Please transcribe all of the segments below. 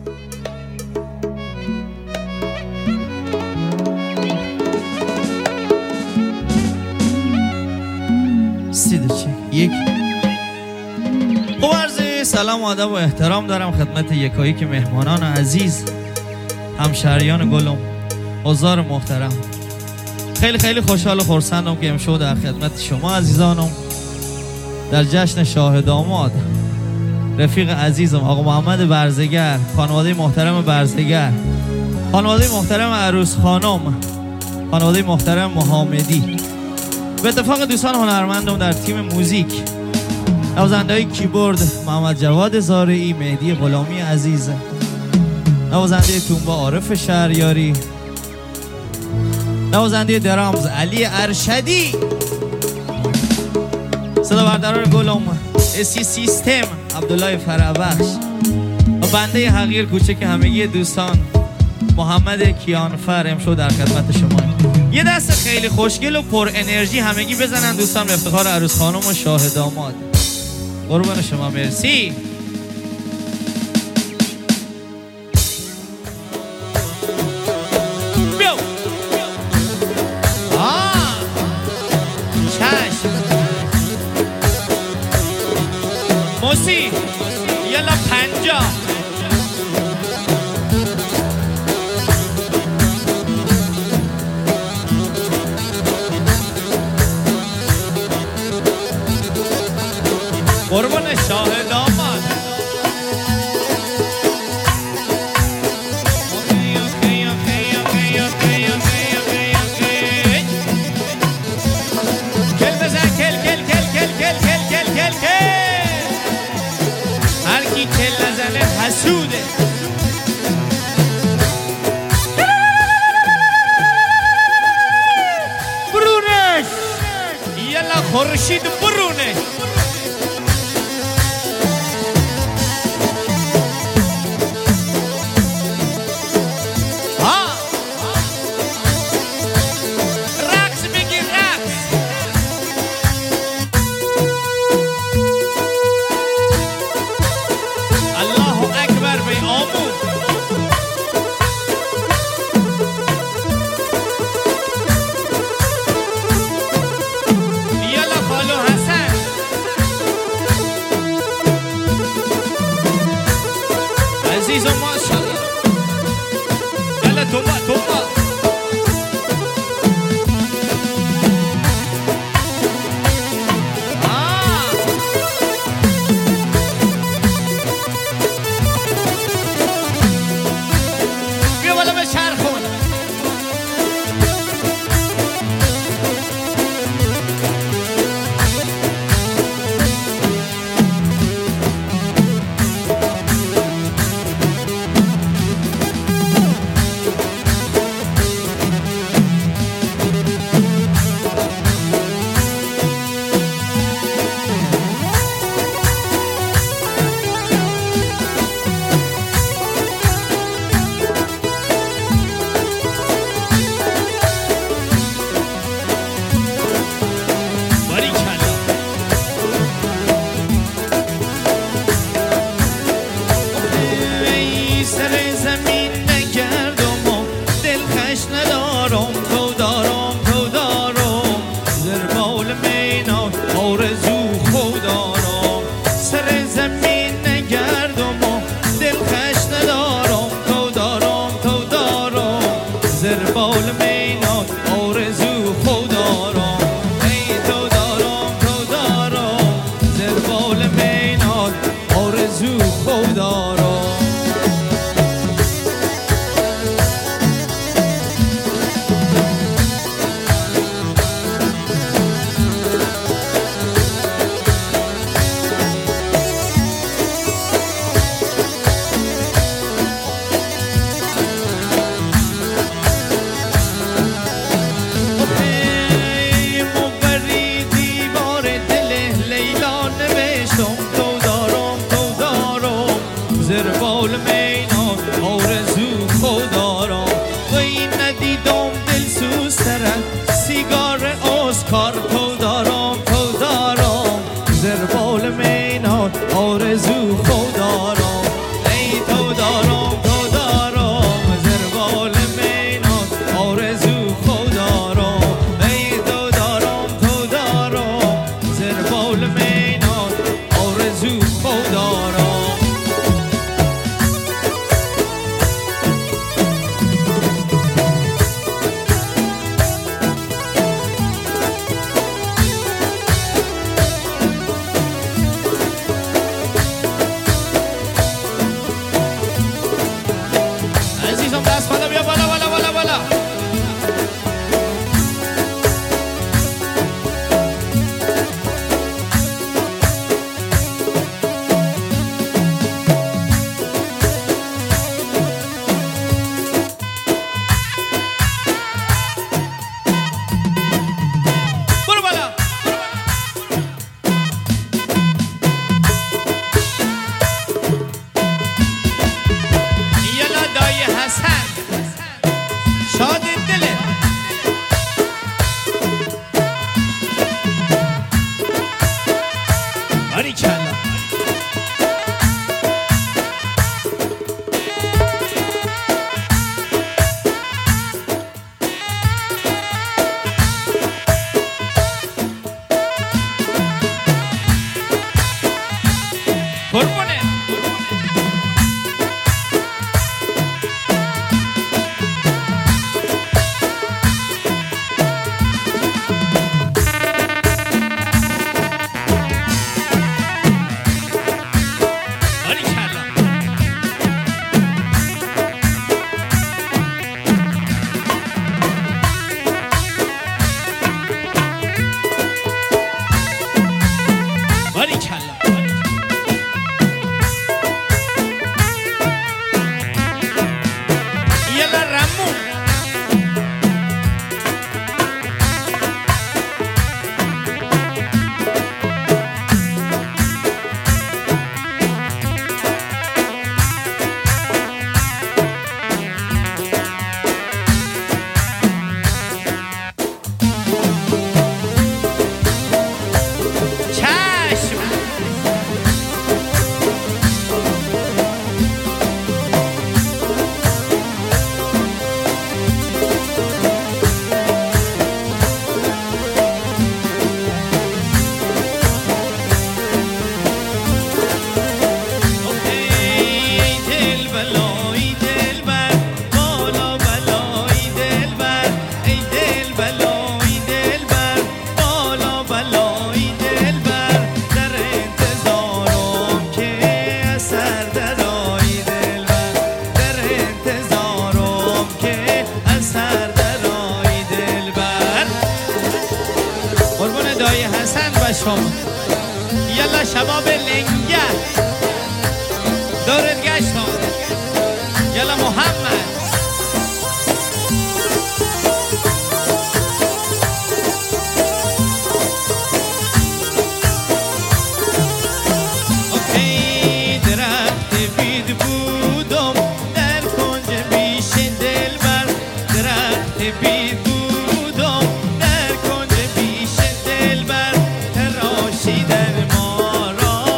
یک سلام و ادب و احترام دارم خدمت یکایک مهمانان عزیز، همشهریان گلم، حضار محترم. خیلی خوشحال و خرسندم که امشب در خدمت شما عزیزانم در جشن شاه داماد رفیق عزیزم آقا محمد برزگر، خانواده محترم برزگر، خانواده محترم عروس خانم، خانواده محترم محمدی، به اتفاق دوستان هنرمندم در تیم موزیک، نوازنده کیبورد محمد جواد زارعی، مهدی غلامی عزیز، نوازنده تونبا عارف شهریاری، نوازنده درامز علی ارشدی، صدا برداران گلم اسی سیستم عبدالله فرابخش و بنده حقیر کوچک همگی دوستان محمد کیانفر امشب در خدمت شما. یه دست خیلی خوشگل و پر انرژی همگی بزنن دوستان به افتخار عروس خانم و شاه داماد. قربان شما، مرسی. بیو چشم موسی یلا 50 قربان شاه داماد. کل بزن کل هر کی کل نزنه حسوده. برونش یلا خورشید برونش. عزیز و ماشاءالله یلا توبا بیا بالا به چرخون. زربال مینا آرزو خودارم و این ندیدم دل سوسترن سیگار اسکار تو دارم زربال مینا آرزو خودارم ای تو دارم وفادارم. عزیزم دست بالا، بیا بالا بالا بالا بالا. شاد دلت باریکلا. قربونه شما. یلا شباب لنگه دورت گشتم. یلا محمد اوکی. درخت بید بودم در کنج بیش دلبر. درخت بید بودم در کنج بیش دلبر. تراشیدن ما را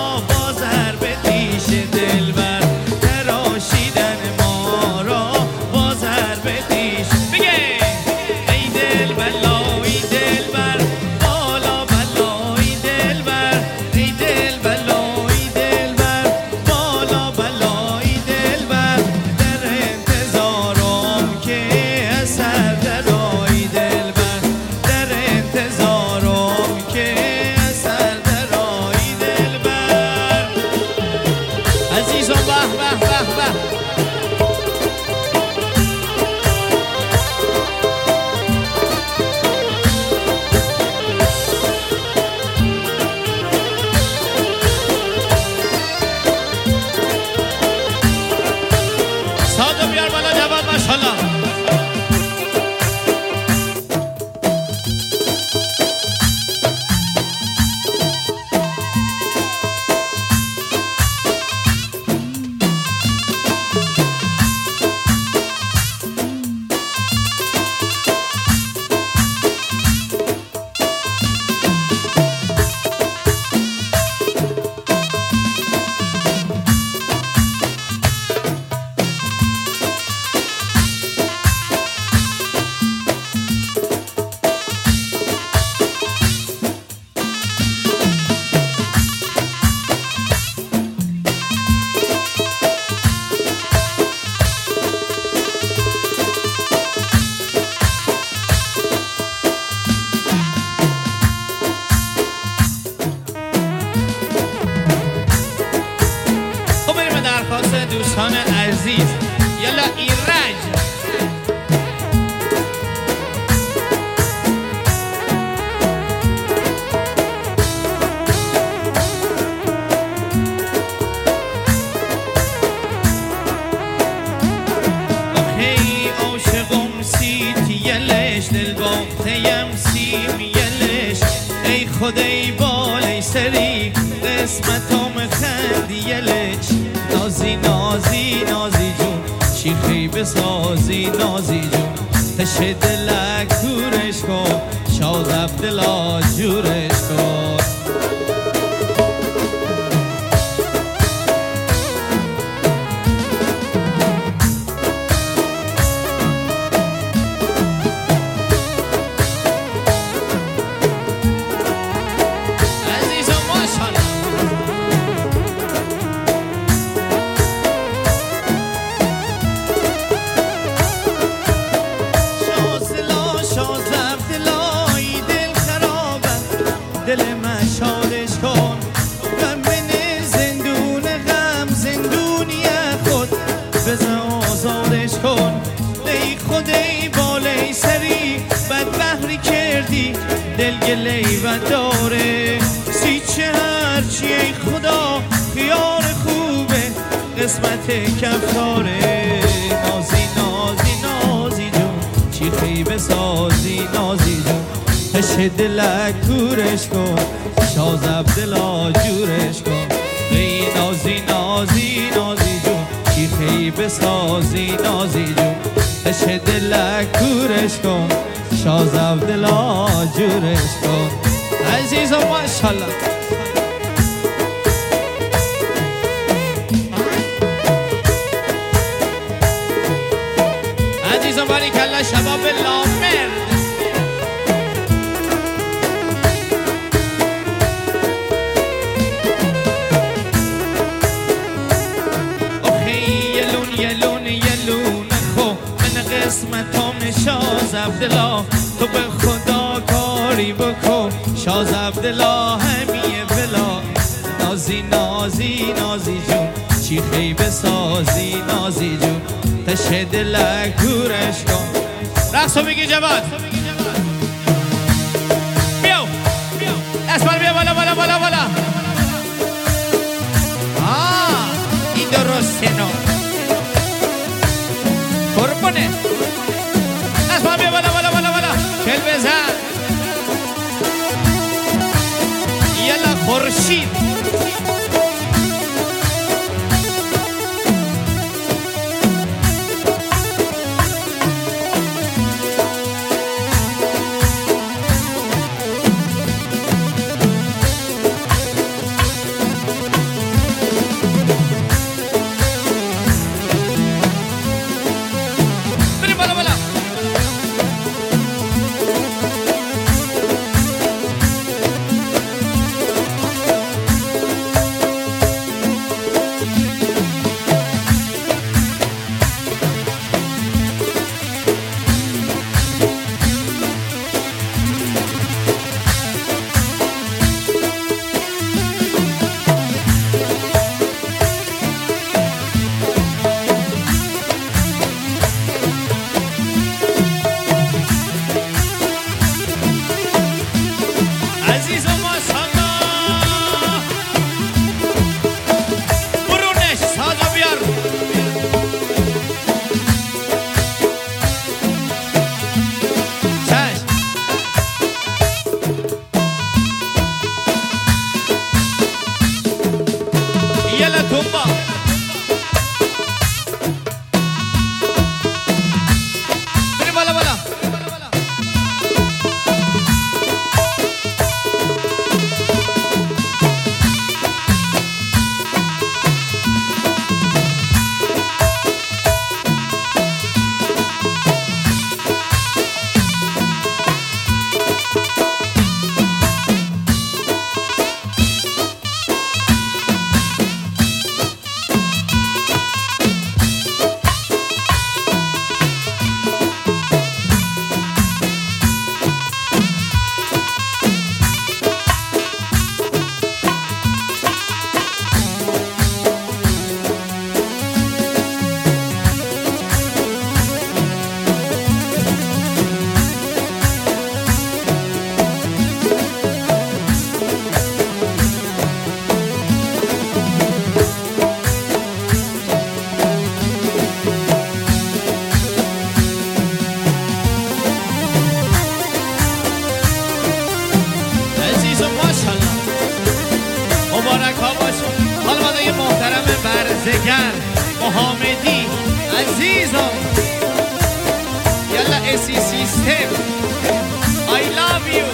همه دوستان عزیز یلا ایرج آخی عاشقم سیت یلش دل باختیم سیم یلش ای خدای بالای سری قسمتم خندی یلش نازی نازی نازی جون شیخی بسازی نازی جون تش دلک دورش کن شازب دلا جورش کن دل من شادش کن و من زندون غم زندونی خود بزن آزادش کن ای خدای بالای سری بدبختی کردی دل گلی و داره سی چه هرچی ای خدا خیار خوبه قسمت کفتاره نازی نازی نازی جون چیخی بسازی نازی جون تش دلک کورش کن شازب دلا جورش کن ای نازی نازی نازی جون چیخی بسازی نازی جون تش دلک کورش کن شازب دلا جورش کن عزیزم ماشالله عزیزم باریکالله شباب لامرد یلون یلون خو من قسمتم شاز عبدالله تو به خدا کاری بکن شاز عبدالله همیه بلا نازی نازی نازی جون چیخی بسازی نازی جون تش دلک دورش کن رقصو بگی جواد بیاو اسمال بیا بالا بالا بالا بالا این درسته نو قربونه اسمال بیا بالا بالا بالا بالا چل بزن یلا خورشید زگر محمدی عزیزم یلا اسی سیستم I love you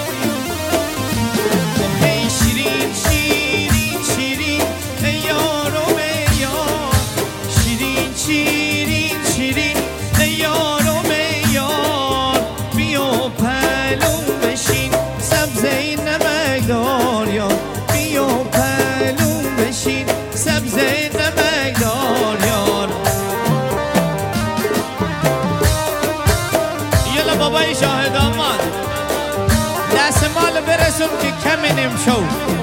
ای شیرین شیرین شیرین ای یارم ای یار شیرین شیرین شیرین ای یارم ای یار بیا پلوم بشین سبزه نمکدار یار بیا پلوم بشین سبزه نمکدار یار یلا بابای شاهد آمد دست مال برسم که کمی نمشو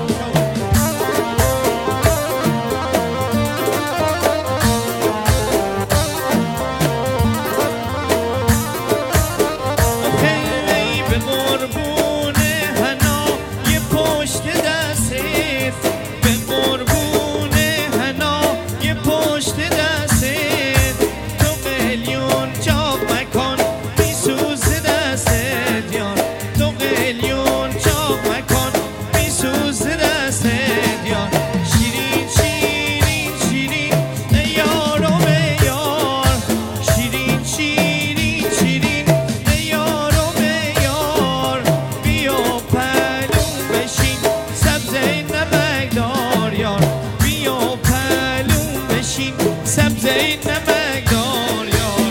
خیلی به قربون حنا یه پشت دستت به قربون حنا یه پشت دستت تو قلیون چاق مکن میسوز دستت یار تو قلیون چاق مکن میسوز دستت یار شیرین شیرین شیرین ای یارم ای یار شیرین شیرین شیرین ای یارم ای یار بیا پلوم بشین سبزه نمکدار یار بیا پلوم بشین سبزه نمکدار یار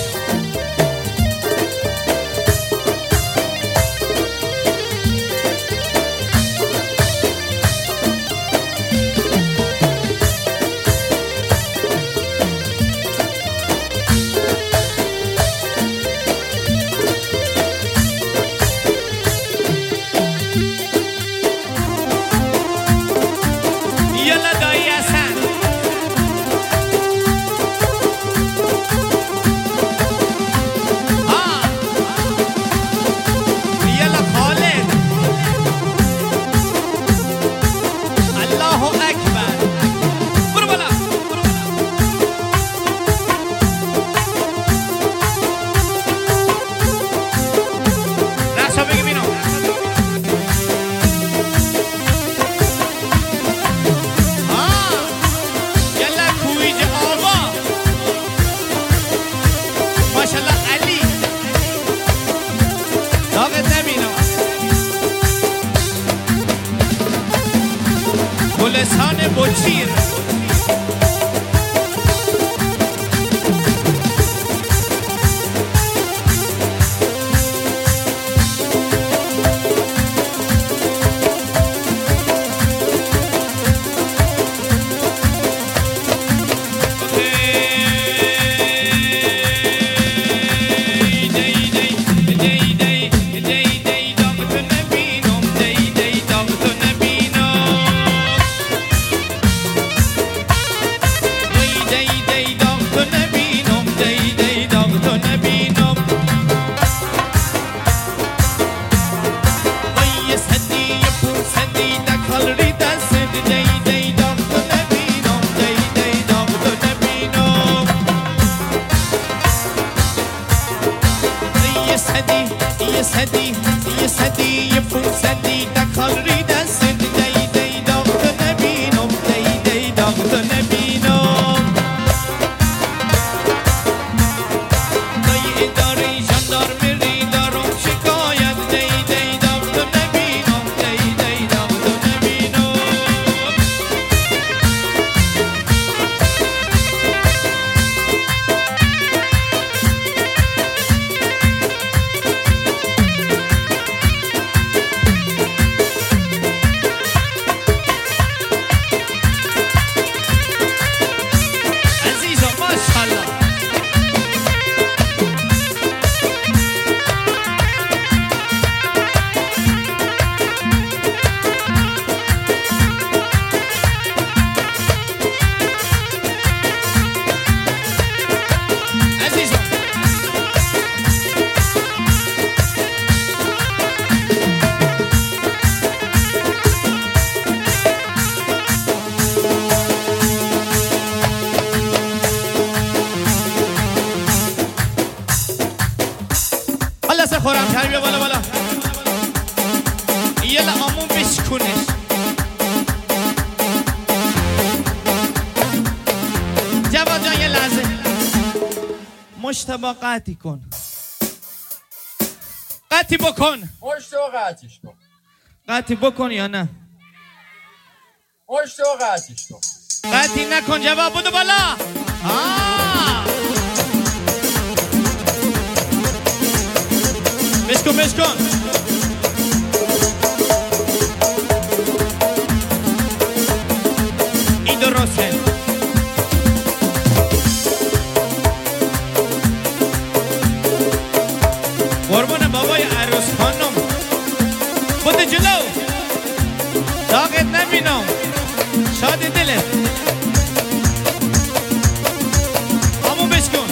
یلا دایی حسن ها یلا خالد الله اکبر برو بالا برو بالا رسا بگی بینو یلا کویج آبا ماشالله علی داغت نبینم گلستان بچیر یه صدی یه پون صدی دکال ریدن صدی دی دی داغ تو نبینم دی دی داغ تو نبینم دایی اداری جاندارمری دارم شکایت دی دی داغ تو نبینم دی دی داغ تو نبینم خورم تر بیا بالا بالا یه لعامون بشکنش مشتبه قطعی کن، قطعی بکن، مشتبه قطعیش کن، قطعی بکن یا نه؟ مشتبه قطعیش کن، قطعی نکن. جواب بودو بالا. بشکن بشکن. این درسته. قربون بابای عروس خانم بود جلو، داغت نبینم، شاد دلت. همون بشکن.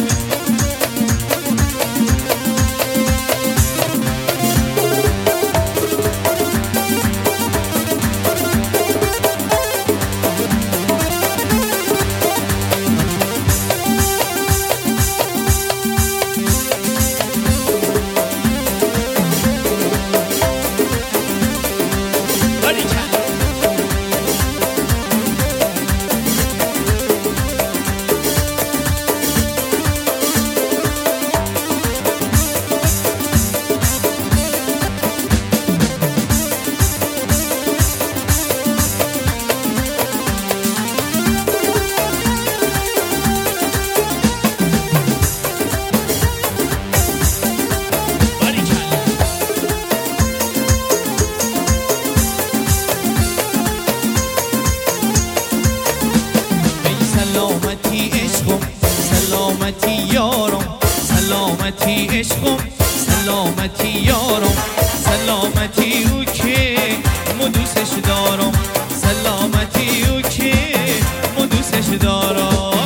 سلامتی یارم، سلامتی عشقم، سلامتی یارم، سلامتی او که مو دوستش دارم، سلامتی او که مو دوستش دارم.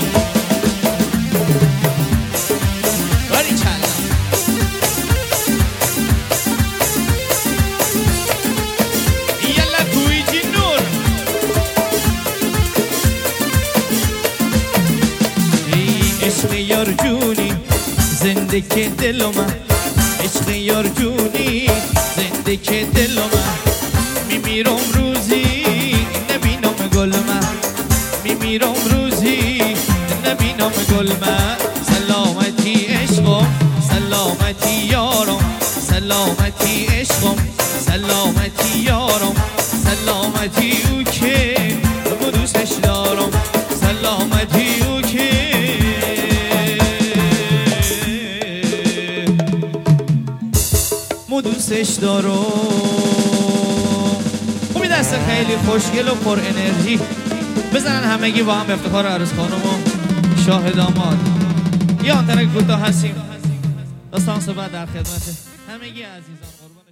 باری چلا یلا کوی جنور. عشق یار جونی زنده که دلم، عشق یار جونی زنده که دلم، میمیرم روزی نبینم گلم، میمیرم روزی نبینم گلم. سلامتی عشقم، سلامتی یارم، سلامتی عشقم، سلامتی یارم، سلامتی او که مو دوستش دارم، سلامتی او که مو دوستش دارم. خوبی دست خیلی خوشگل و پر انرژی بزنن همگی با هم به افتخار عروس خانم و شاه داماد. یه آنترک کوتاه هستیم، داستان بعد در خدمت همگی عزیزان.